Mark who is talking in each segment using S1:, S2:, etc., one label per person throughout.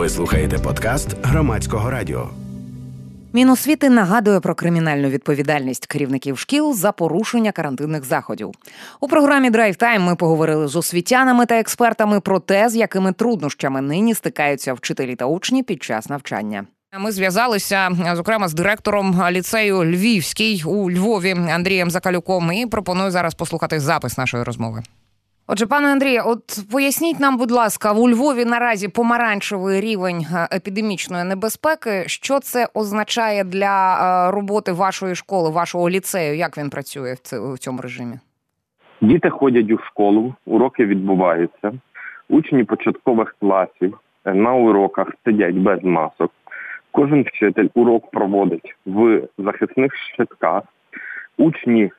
S1: Ви слухаєте подкаст Громадського радіо.
S2: Міносвіти нагадує про кримінальну відповідальність керівників шкіл за порушення карантинних заходів. У програмі «Драйв Тайм» ми поговорили з освітянами та експертами про те, з якими труднощами нині стикаються вчителі та учні під час навчання. Ми зв'язалися, зокрема, з директором ліцею Львівський у Львові Андрієм Закалюком і пропоную зараз послухати запис нашої розмови. Отже, пане Андрію, от поясніть нам, будь ласка, у Львові наразі помаранчевий рівень епідемічної небезпеки. Що це означає для роботи вашої школи, вашого ліцею? Як він працює в цьому режимі?
S3: Діти ходять у школу, уроки відбуваються. Учні початкових класів на уроках сидять без масок. Кожен вчитель урок проводить в захисних щитках. Учні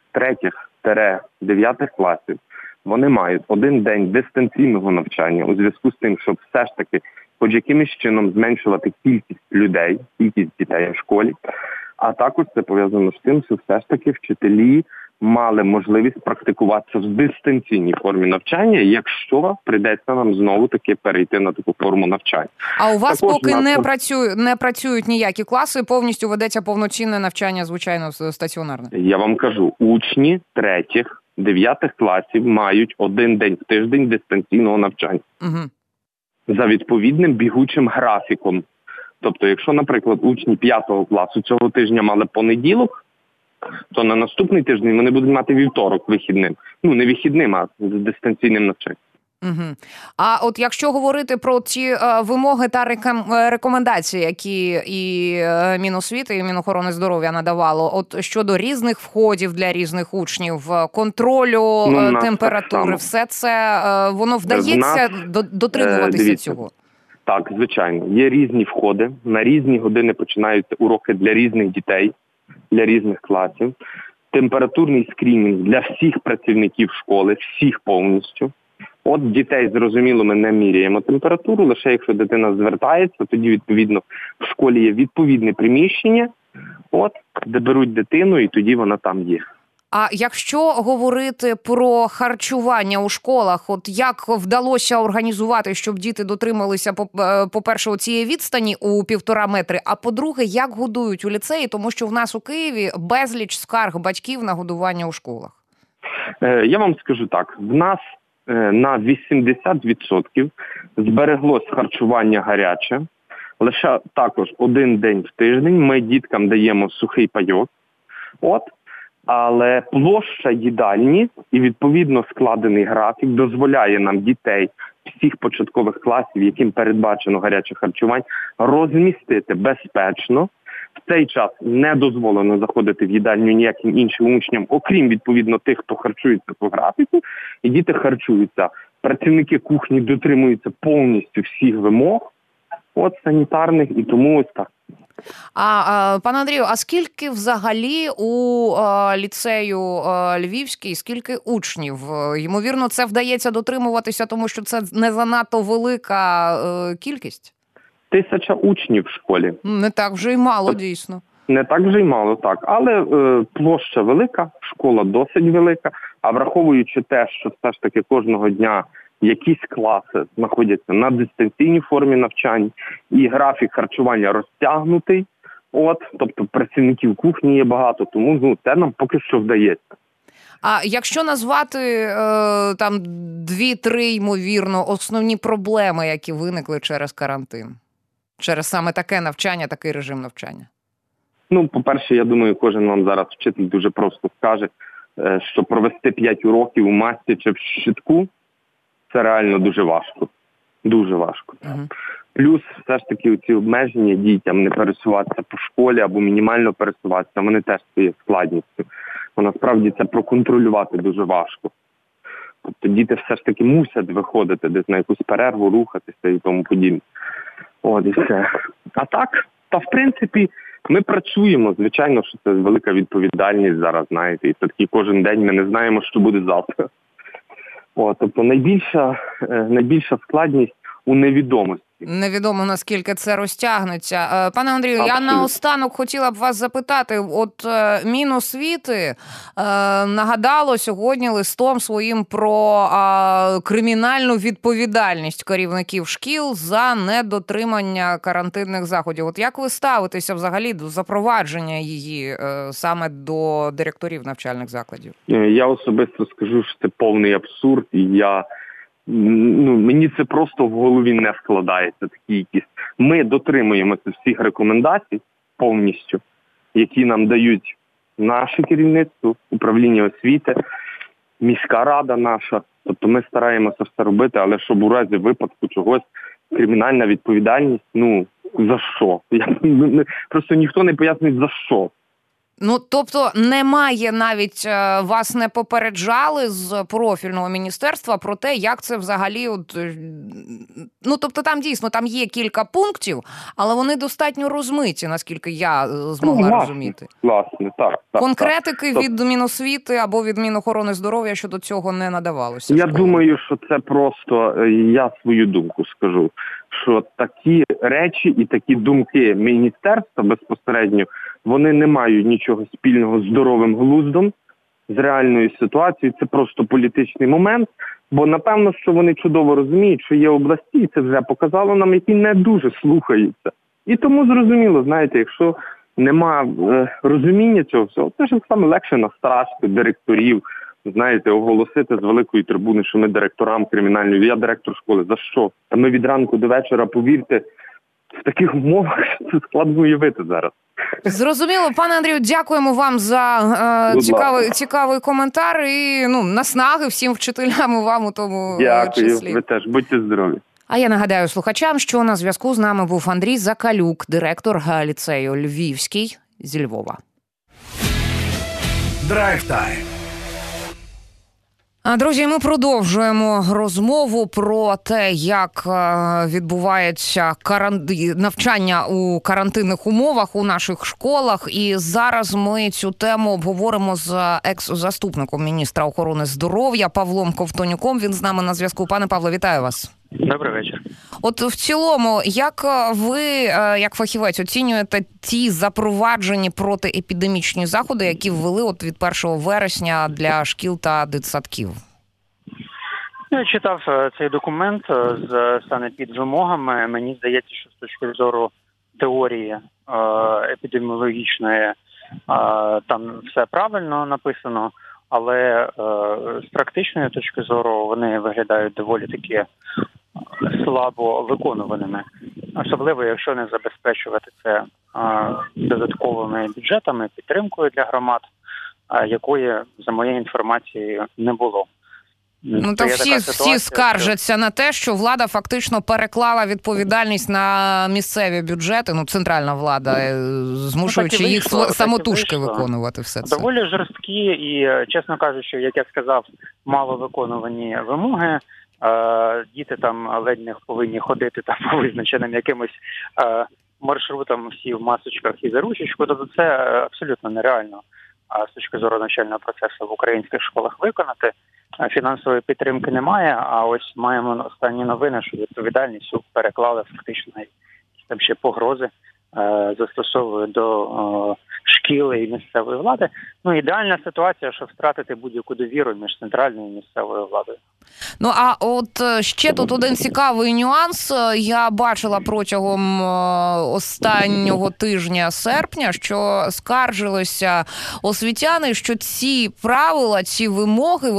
S3: 3-9 класів вони мають один день дистанційного навчання у зв'язку з тим, щоб все ж таки хоч якимось чином зменшувати кількість людей, кількість дітей в школі. А також це пов'язано з тим, що все ж таки вчителі мали можливість практикуватися в дистанційній формі навчання, якщо прийдеться нам знову-таки перейти на таку форму навчання.
S2: А у вас також поки не працюють ніякі класи, повністю ведеться повноцінне навчання, звичайно, стаціонарне?
S3: Я вам кажу, учні 3-9 класів мають один день в тиждень дистанційного навчання.
S2: Угу.
S3: За відповідним бігучим графіком. Тобто, якщо, наприклад, учні 5 класу цього тижня мали понеділок, то на наступний тиждень вони будуть мати вівторок вихідним. Ну, не вихідним, а з дистанційним навчанням.
S2: Угу. А от якщо говорити про ті вимоги та рекомендації, які і Міносвіти, і Мінохорони здоров'я надавало, от щодо різних входів для різних учнів, контролю температури, все це, воно вдається дотримуватися цього?
S3: Так, звичайно. Є різні входи, на різні години починаються уроки для різних дітей, для різних класів. Температурний скринінг для всіх працівників школи, всіх повністю. От дітей, зрозуміло, ми не міряємо температуру, лише якщо дитина звертається, тоді, відповідно, в школі є відповідне приміщення, де беруть дитину, і тоді вона там є.
S2: А якщо говорити про харчування у школах, от як вдалося організувати, щоб діти дотрималися, по-перше, цієї відстані у 1,5 метри, а по-друге, як годують у ліцеї, тому що в нас у Києві безліч скарг батьків на годування у школах?
S3: Я вам скажу так, в нас на 80% збереглось харчування гаряче. Лише також один день в тиждень ми діткам даємо сухий пайок. Але площа їдальні і відповідно складений графік дозволяє нам дітей всіх початкових класів, яким передбачено гаряче харчування, розмістити безпечно. В цей час не дозволено заходити в їдальню ніяким іншим учням, окрім, відповідно, тих, хто харчується по графіку, і діти харчуються. Працівники кухні дотримуються повністю всіх вимог, санітарних, і тому ось так.
S2: Пане Андрію, а скільки взагалі у ліцею Львівський, скільки учнів? Ймовірно, це вдається дотримуватися, тому що це не занадто велика кількість?
S3: 1000 учнів в школі.
S2: Не так вже й мало, дійсно.
S3: Не так вже й мало, так. Але площа велика, школа досить велика, а враховуючи те, що все ж таки кожного дня якісь класи знаходяться на дистанційній формі навчань, і графік харчування розтягнутий, тобто працівників кухні є багато, тому це нам поки що вдається.
S2: А якщо назвати там 2-3, ймовірно, основні проблеми, які виникли через карантин? Через саме таке навчання, такий режим навчання?
S3: По-перше, я думаю, кожен вам зараз вчитель дуже просто скаже, що провести 5 уроків у масці чи в щитку – це реально дуже важко. Дуже важко.
S2: Uh-huh.
S3: Плюс, все ж таки, ці обмеження дітям не пересуватися по школі або мінімально пересуватися, вони теж є складністю. Бо насправді це проконтролювати дуже важко. Тобто діти все ж таки мусять виходити десь на якусь перерву, рухатися і тому подібне. І все. А так, в принципі, ми працюємо. Звичайно, що це велика відповідальність зараз, знаєте, і все-таки кожен день ми не знаємо, що буде завтра. Тобто найбільша складність у невідомості.
S2: Невідомо, наскільки це розтягнеться. Пане Андрію, я наостанок хотіла б вас запитати, от Міносвіти нагадало сьогодні листом своїм про кримінальну відповідальність керівників шкіл за недотримання карантинних заходів. От як ви ставитеся взагалі до запровадження її саме до директорів навчальних закладів?
S3: Я особисто скажу, що це повний абсурд, і мені це просто в голові не складається. Такі якісь. Ми дотримуємося всіх рекомендацій повністю, які нам дають наше керівництво, управління освіти, міська рада наша. Тобто ми стараємося все робити, але щоб у разі випадку чогось кримінальна відповідальність, за що? Просто ніхто не пояснить, за що.
S2: Тобто немає навіть, вас не попереджали з профільного міністерства про те, як це взагалі, тобто там дійсно, там є кілька пунктів, але вони достатньо розмиті, наскільки я змогла розуміти.
S3: Власне, так.
S2: Конкретики від Міносвіти або від Мінохорони здоров'я щодо цього не надавалося?
S3: Я думаю, що це просто, я свою думку скажу, що такі речі і такі думки міністерства безпосередньо, вони не мають нічого спільного з здоровим глуздом, з реальною ситуацією. Це просто політичний момент, бо напевно, що вони чудово розуміють, що є області, і це вже показало нам, які не дуже слухаються. І тому зрозуміло, знаєте, якщо нема розуміння цього всього, це ж саме легше настрашити директорів, знаєте, оголосити з великої трибуни, що ми директорам кримінальної, я директор школи. За що? Та ми від ранку до вечора, повірте, в таких умовах це складно уявити зараз.
S2: Зрозуміло. Пане Андрію, дякуємо вам за цікавий коментар і наснаги всім вчителям і вам у тому
S3: числі.
S2: Дякую,
S3: ви теж. Будьте здорові.
S2: А я нагадаю слухачам, що на зв'язку з нами був Андрій Закалюк, директор ліцею Львівський зі Львова.
S1: Драйв-тайм.
S2: Друзі, ми продовжуємо розмову про те, як відбувається навчання у карантинних умовах у наших школах. І зараз ми цю тему обговоримо з екс-заступником міністра охорони здоров'я Павлом Ковтонюком. Він з нами на зв'язку. Пане Павло, вітаю вас.
S4: Добрий вечір.
S2: От в цілому, як ви, як фахівець, оцінюєте ті запроваджені протиепідемічні заходи, які ввели від 1 вересня для шкіл та дитсадків?
S4: Я читав цей документ з санепідвимогами. Мені здається, що з точки зору теорії епідеміологічної там все правильно написано, але з практичної точки зору вони виглядають доволі таки слабо виконуваними. Особливо, якщо не забезпечувати це додатковими бюджетами, підтримкою для громад, якої, за моєю інформацією, не було.
S2: То всі скаржаться на те, що влада фактично переклала відповідальність на місцеві бюджети, центральна влада, змушуючи їх самотужки виконувати все це.
S4: Доволі жорсткі і, чесно кажучи, як я сказав, мало виконувані вимоги. Діти там ледь не повинні ходити там по визначеним якимось маршрутам всі в масочках і за ручечку. Тобто це абсолютно нереально з точки зору навчального процесу в українських школах виконати. Фінансової підтримки немає, а ось маємо останні новини, що відповідальність переклали фактично там ще погрози застосовують до шкіл і місцевої влади. Ідеальна ситуація, щоб втратити будь-яку довіру між центральною і місцевою владою.
S2: А от ще тут один цікавий нюанс. Я бачила протягом останнього тижня серпня, що скаржилися освітяни, що ці правила, ці вимоги,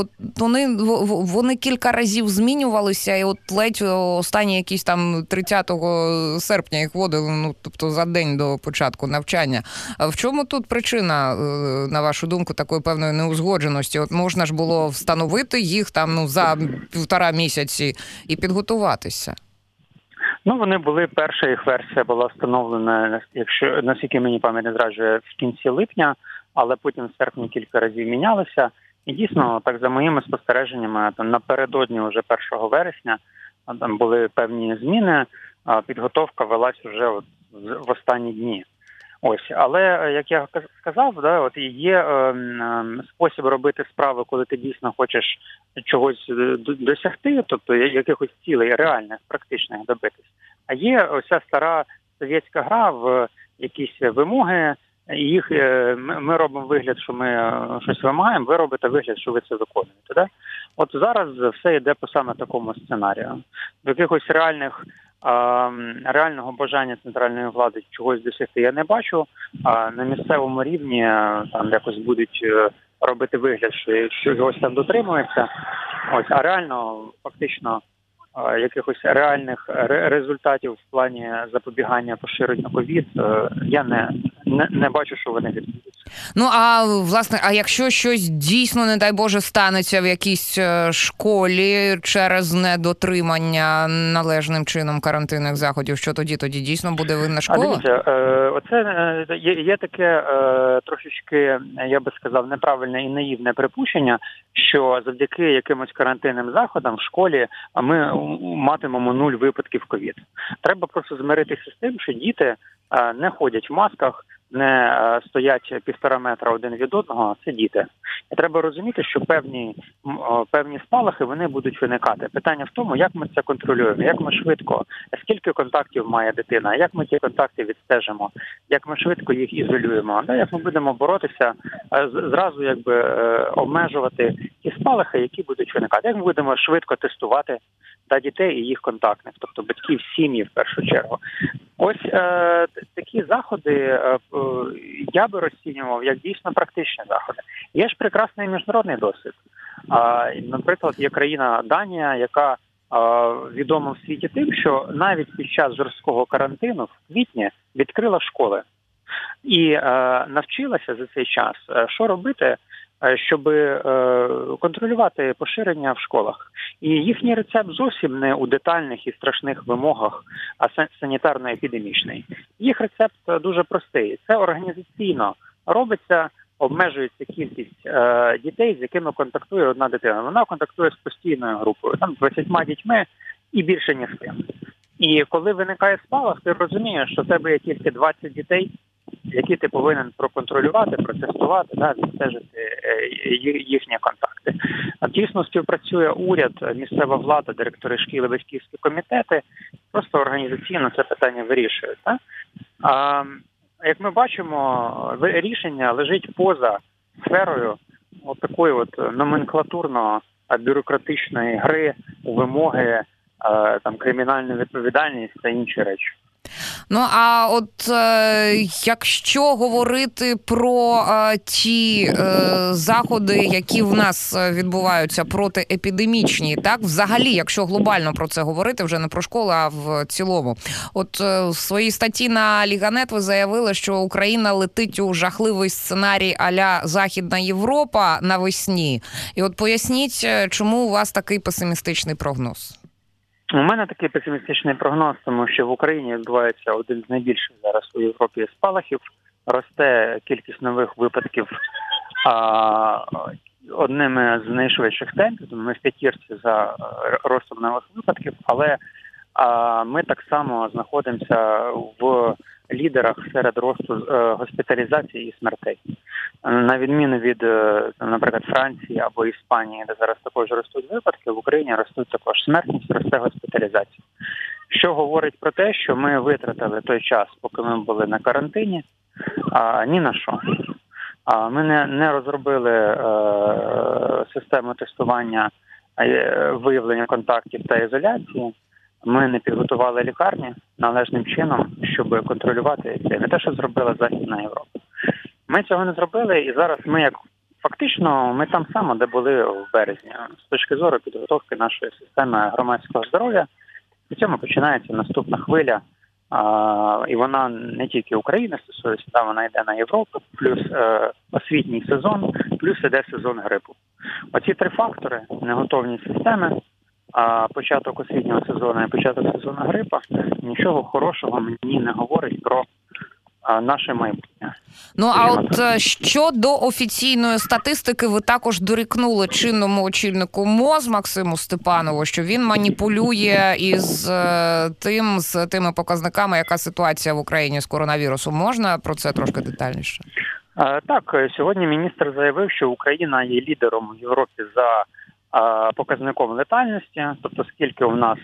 S2: вони кілька разів змінювалися, і ледь останні якісь там 30 серпня їх вводили, тобто за день до початку навчання. В чому тут причина, на вашу думку, такої певної неузгодженості? Можна ж було встановити їх там за 1,5 місяці і підготуватися.
S4: Вони були, перша їх версія була встановлена, якщо, наскільки мені пам'ять не зраджує, в кінці липня, але потім в серпні кілька разів мінялися. І дійсно, так за моїми спостереженнями, напередодні вже 1 вересня там були певні зміни, а підготовка велась вже в останні дні. Але, як я сказав, є спосіб робити справи, коли ти дійсно хочеш чогось досягти, тобто якихось цілей реальних, практичних добитись. А є оця стара совєтська гра в якісь вимоги, і їх ми робимо вигляд, що ми щось вимагаємо, ви робите вигляд, що ви це виконуєте. Да? От зараз все йде по саме такому сценарію. До якихось реального бажання центральної влади чогось досягти я не бачу, а на місцевому рівні там якось будуть робити вигляд, що йогось там дотримується. Ось, а реально, фактично, якихось реальних результатів в плані запобігання поширенню ковід я не бачу, що вони відбудуться.
S2: Ну, а власне, а якщо щось дійсно, не дай Боже, станеться в якійсь школі через недотримання належним чином карантинних заходів, що тоді? Тоді дійсно буде винна школа?
S4: Дивіться, оце є таке трошечки, я би сказав, неправильне і наївне припущення, що завдяки якимось карантинним заходам в школі ми матимемо 0 випадків ковід. Треба просто змиритися з тим, що діти не ходять в масках, не стоять 1,5 метра один від одного, це діти. І треба розуміти, що певні спалахи вони будуть виникати. Питання в тому, як ми це контролюємо, як ми швидко, скільки контактів має дитина, як ми ті контакти відстежимо, як ми швидко їх ізолюємо, як ми будемо боротися, зразу обмежувати ті спалахи, які будуть виникати. Як ми будемо швидко тестувати дітей і їх контактних, тобто батьків, сім'ї в першу чергу. Ось такі заходи я би розцінював як дійсно практичні заходи. Є ж прекрасний міжнародний досвід. Наприклад, є країна Данія, яка відома в світі тим, що навіть під час жорсткого карантину в квітні відкрила школи. І навчилася за цей час, що робити, щоб контролювати поширення в школах. І їхній рецепт зовсім не у детальних і страшних вимогах, а санітарно-епідемічний. Їх рецепт дуже простий. Це організаційно робиться, обмежується кількість дітей, з якими контактує одна дитина. Вона контактує з постійною групою, там 20 дітьми і більше ні з ким. І коли виникає спалах, ти розумієш, що в тебе є тільки 20 дітей, які ти повинен проконтролювати, протестувати, відстежити їхні контакти. Тісно співпрацює уряд, місцева влада, директори шкіл і батьківські комітети, просто організаційно це питання вирішують. Як ми бачимо, рішення лежить поза сферою такої номенклатурно-бюрократичної гри у вимоги, кримінальну відповідальність та інші речі.
S2: Ну, а от якщо говорити про ті заходи, які в нас відбуваються протиепідемічні, так, взагалі, якщо глобально про це говорити, вже не про школу, а в цілому. От в своїй статті на Ліга.нет ви заявили, що Україна летить у жахливий сценарій а-ля Західна Європа навесні. І от поясніть, чому у вас такий песимістичний прогноз?
S4: У мене такий песимістичний прогноз, тому що в Україні відбувається один з найбільших зараз у Європі спалахів. Росте кількість нових випадків одними з найшвидших темпів. Ми в п'ятірці за ростом нових випадків, але ми так само знаходимося в лідерах серед росту госпіталізації і смертей. На відміну від, наприклад, Франції або Іспанії, де зараз також ростуть випадки, в Україні ростуть також смертність, росте госпіталізація. Що говорить про те, що ми витратили той час, поки ми були на карантині, ні на що. Ми не розробили систему тестування, виявлення контактів та ізоляції. Ми не підготували лікарні належним чином, щоб контролювати це. Не те, що зробила Західна Європа. Ми цього не зробили, і зараз ми фактично ми там само, де були в березні. З точки зору підготовки нашої системи громадського здоров'я, при цьому починається наступна хвиля, і вона не тільки України стосується, вона йде на Європу, плюс освітній сезон, плюс іде сезон грипу. Оці 3 фактори – неготовність системи, початок освітнього сезону і початок сезону грипа нічого хорошого мені не говорить про наше майбутнє.
S2: Ну, а от щодо офіційної статистики, ви також дорікнули чинному очільнику МОЗ Максиму Степанову, що він маніпулює з тими показниками, яка ситуація в Україні з коронавірусом. Можна про це трошки детальніше?
S4: Так, сьогодні міністр заявив, що Україна є лідером в Європі за показником летальності, тобто скільки у нас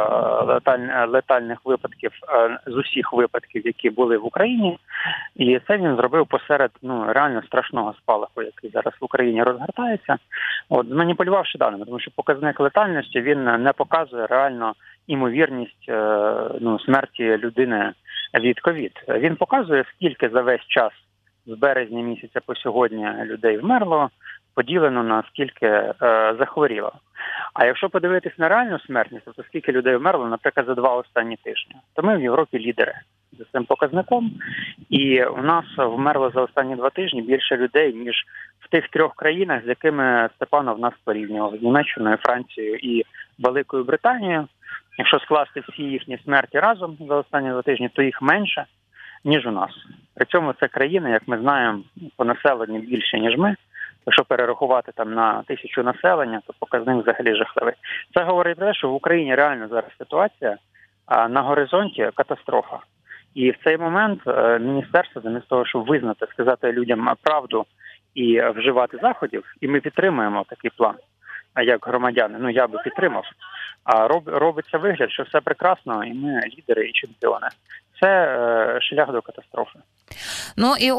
S4: летальних випадків з усіх випадків, які були в Україні, і це він зробив посеред реально страшного спалаху, який зараз в Україні розгортається, зманіпулювавши даними, тому що показник летальності він не показує реально імовірність смерті людини від ковід. Він показує, скільки за весь час з березня місяця по сьогодні людей вмерло, поділено на скільки захворіло. А якщо подивитись на реальну смертність, то скільки людей вмерло, наприклад, за 2 останні тижні, то ми в Європі лідери за цим показником. І у нас вмерло за останні 2 тижні більше людей, ніж в тих 3 країнах, з якими Степанов нас порівнював, з Німеччиною, Францією і Великою Британією. Якщо скласти всі їхні смерті разом за останні 2 тижні, то їх менше, ніж у нас. При цьому це країни, як ми знаємо, по населенню більше, ніж ми. Якщо перерахувати там на 1000 населення, то показник взагалі жахливий. Це говорить про те, що в Україні реально зараз ситуація, а на горизонті катастрофа. І в цей момент міністерство, замість того, щоб визнати, сказати людям правду і вживати заходів, і ми підтримуємо такий план, як громадяни, я би підтримав, а робиться вигляд, що все прекрасно, і ми лідери і чемпіони. Це шлях до катастрофи.
S2: І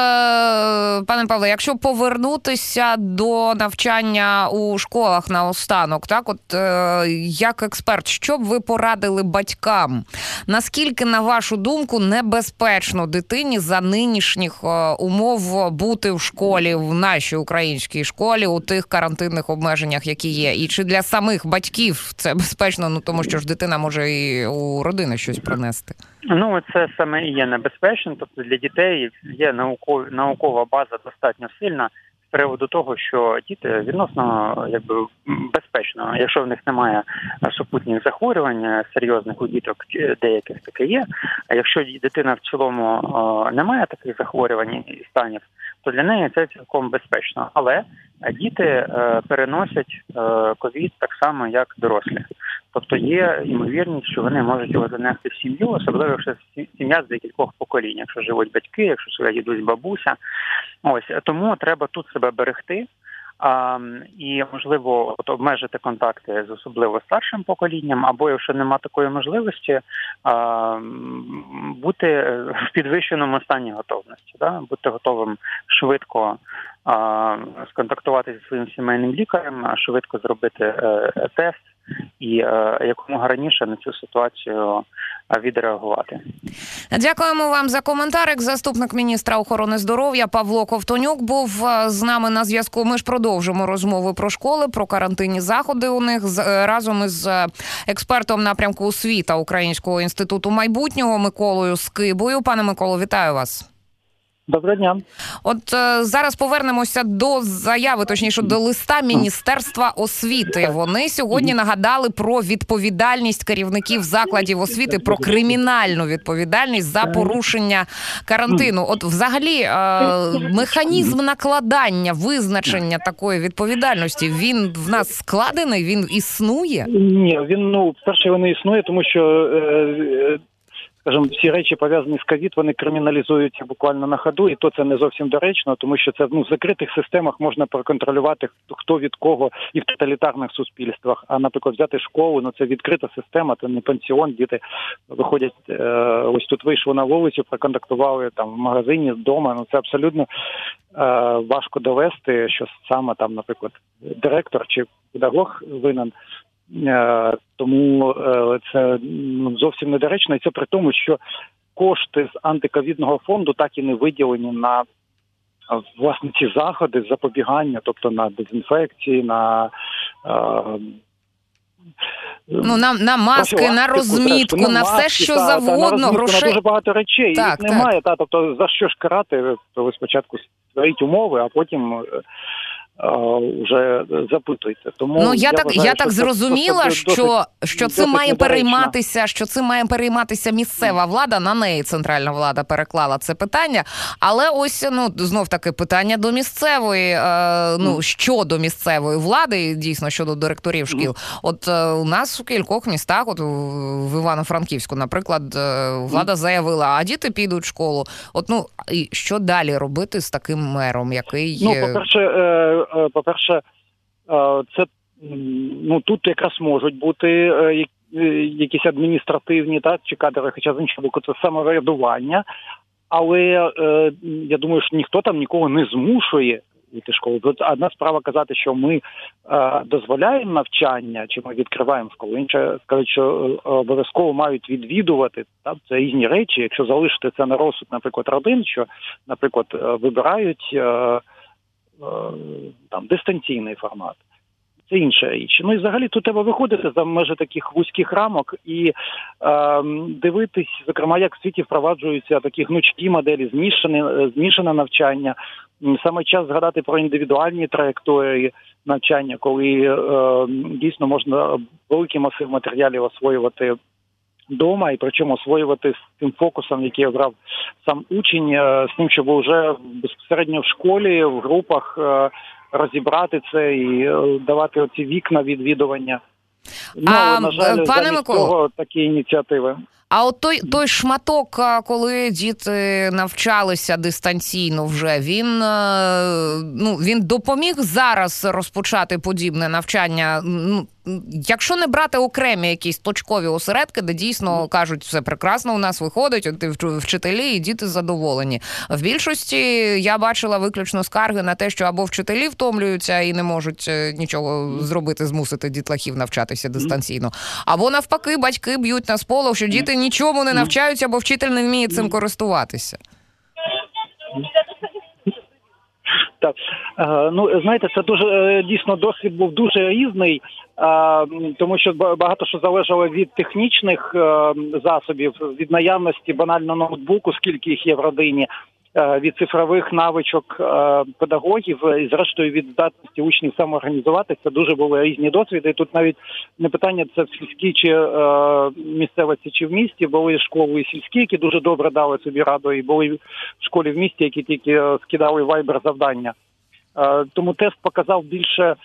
S2: пане Павле, якщо повернутися до навчання у школах наостанок, як експерт, що б ви порадили батькам? Наскільки, на вашу думку, небезпечно дитині за нинішніх умов бути в школі, в нашій українській школі, у тих карантинних обмеженнях, які є? І чи для самих батьків це безпечно, тому що ж дитина може і у родини щось принести?
S4: Це саме і є небезпечно. Тобто для дітей є наукова база достатньо сильна з приводу того, що діти відносно безпечно, якщо в них немає супутніх захворювань серйозних, у діток деяких таке є, а якщо дитина в цілому не має таких захворювань і станів, то для неї це цілком безпечно. Але діти переносять ковід так само, як дорослі. Тобто є ймовірність, що вони можуть його занести в сім'ю, особливо якщо сім'я з декількох поколінь, якщо живуть батьки, якщо живе дідусь, бабуся. Тому треба тут себе берегти. І, можливо, обмежити контакти з особливо старшим поколінням, або, якщо нема такої можливості, бути в підвищеному стані готовності, бути готовим швидко сконтактувати зі своїм сімейним лікарем, швидко зробити тест і якомога раніше на цю ситуацію відреагувати.
S2: Дякуємо вам за коментар. Заступник міністра охорони здоров'я Павло Ковтонюк був з нами на зв'язку. Ми ж продовжимо розмови про школи, про карантинні заходи у них разом із експертом напрямку освіта Українського інституту майбутнього Миколою Скибою. Пане Миколо, вітаю вас.
S5: Доброго дня.
S2: Зараз повернемося до заяви, точніше, до листа Міністерства освіти. Вони сьогодні нагадали про відповідальність керівників закладів освіти, про кримінальну відповідальність за порушення карантину. Взагалі, механізм накладання, визначення такої відповідальності, він в нас складений, він існує?
S5: Ні, він, перше, він не існує, тому що скажімо, всі речі, пов'язані з ковід, вони криміналізуються буквально на ходу, і то це не зовсім доречно, тому що це в закритих системах можна проконтролювати, хто від кого і в тоталітарних суспільствах. А, наприклад, взяти школу, це відкрита система, це не пансіон, діти виходять, ось тут вийшли на вулицю, проконтактували там в магазині, вдома, це абсолютно важко довести, що саме там, наприклад, директор чи педагог винен. Тому це зовсім недоречно, і це при тому, що кошти з антиковідного фонду так і не виділені на власне ці заходи запобігання, тобто на дезінфекції, на
S2: на маски, на розмітку, на все, що завгодно, грошей.
S5: На дуже багато речей, їх немає. Тобто за що ж карати? То ви спочатку створіть умови, а потім вже запитуйте. Тому
S2: я так зрозуміла, що цим має перейматися місцева влада, на неї центральна влада переклала це питання, але ось знов таки питання до місцевої, щодо місцевої влади, дійсно щодо директорів шкіл. У нас в кількох містах, в Івано-Франківську, наприклад, влада заявила, а діти підуть в школу. І що далі робити з таким мером, який...
S5: По-перше, це тут якраз можуть бути якісь адміністративні, так, чи кадрові, хоча з іншого боку це самоврядування, але я думаю, що ніхто там нікого не змушує йти школу. Одна справа казати, що ми дозволяємо навчання, чи ми відкриваємо школу, інша сказати, що обов'язково мають відвідувати. Так? Це різні речі. Якщо залишити це на розсуд, наприклад, родин, що, наприклад, вибирають дистанційний формат. Це інша річ. І взагалі тут треба виходити за межі таких вузьких рамок і дивитись, зокрема, як в світі впроваджуються такі гнучкі моделі, змішане навчання. Саме час згадати про індивідуальні траєкторії навчання, коли дійсно можна великий масив матеріалів освоювати вдома, і причому освоювати з тим фокусом, який обрав сам учень, з тим, щоб вже безпосередньо в школі, в групах розібрати це і давати оці вікна відвідування. На жаль,
S2: пане Миколо,
S5: такі ініціативи.
S2: А от той шматок, коли діти навчалися дистанційно вже, він допоміг зараз розпочати подібне навчання? Якщо не брати окремі якісь точкові осередки, де дійсно кажуть, все прекрасно у нас виходить, вчителі і діти задоволені. В більшості я бачила виключно скарги на те, що або вчителі втомлюються і не можуть нічого зробити, змусити дітлахів навчатися дистанційно, або навпаки батьки б'ють на сполох, що діти нічому не навчаються, бо вчитель не вміє цим користуватися.
S5: Так, знаєте, це дуже дійсно досвід був дуже різний, тому що багато що залежало від технічних засобів, від наявності банально ноутбуку, скільки їх є в родині, від цифрових навичок педагогів і, зрештою, від здатності учнів самоорганізуватися. Це дуже були різні досвіди. І тут навіть не питання, це в сільській чи місцевості, чи в місті. Були школи і сільські, які дуже добре дали собі раду, і були в школі в місті, які тільки скидали вайбер завдання. Тому тест показав більше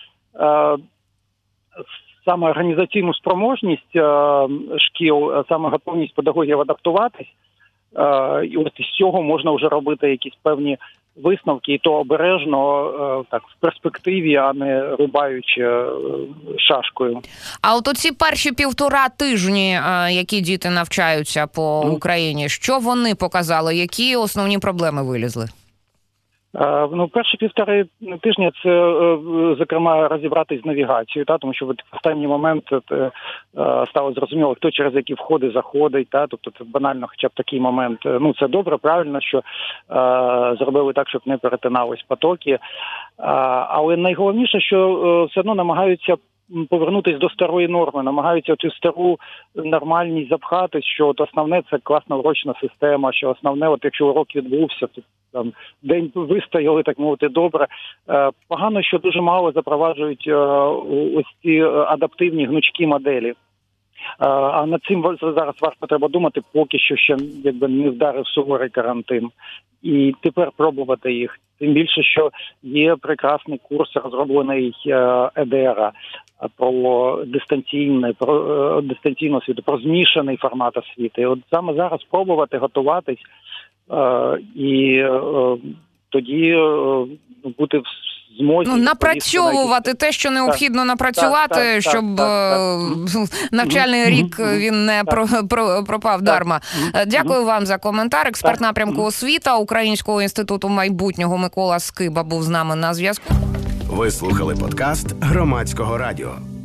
S5: саме організаційну спроможність шкіл, саме готовність педагогів адаптуватись. І от із цього можна вже робити якісь певні висновки, і то обережно, так, в перспективі, а не рубаючи шашкою.
S2: А от оці перші 1,5 тижні, які діти навчаються по Україні, що вони показали? Які основні проблеми вилізли?
S5: Перші 1,5 тижня це, зокрема, розібратись з навігацією, тому що в останній момент стало зрозуміло, хто через які входи заходить, тобто це банально хоча б такий момент. Це добре, правильно, що зробили так, щоб не перетинались потоки. Але найголовніше, що все одно намагаються повернутися до старої норми, намагаються цю стару нормальність запхати, що от основне – це класна урочна система, що основне, от якщо урок відбувся, то там день вистояли, так мовити, добре. Погано, що дуже мало запроваджують ось ці адаптивні гнучкі моделі. А над цим зараз варто треба думати, поки що ще не вдарив суворий карантин. І тепер пробувати їх. Тим більше, що є прекрасний курс, розроблений ЕДР про дистанційну освіту, про змішаний формат освіти. От саме зараз пробувати, готуватись і тоді бути в змозі...
S2: напрацьовувати те, що необхідно напрацювати, щоб навчальний рік він не пропав дарма. Дякую вам за коментар. Експерт напрямку освіта Українського інституту майбутнього Микола Скиба був з нами на зв'язку.
S1: Ви слухали подкаст Громадського радіо.